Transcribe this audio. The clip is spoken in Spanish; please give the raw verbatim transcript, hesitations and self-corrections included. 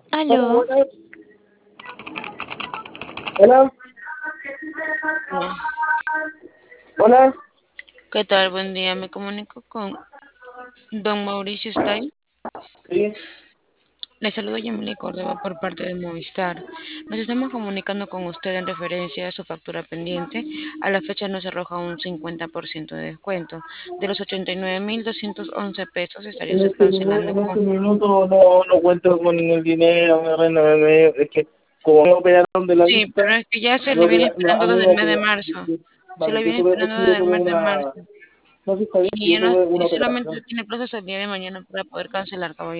Aló, Hola, no. hola. ¿Qué tal? Buen día. Me comunico con don Mauricio está ahí. Sí, Le saludo Yamile Córdoba por parte de Movistar. Nos estamos comunicando con usted en referencia a su factura pendiente. A la fecha nos arroja un cincuenta por ciento de descuento. De los ochenta y nueve mil doscientos once pesos estaría en usted este, momen- cancelando en con... este minuto no, no cuento con el dinero, mi reina. Me- me- es que como me operaron de la Sí, pero vista, es que ya se me le viene opera- no, esperando a mí desde me el mes de operaron. marzo. Se le Vale, yo viene tuve, es esperando que desde yo el tuve mes de una, marzo. no sé si está bien, Y, yo ya no, tuve una y solamente operación. tiene plazo hasta el día de mañana para poder cancelar, caballero.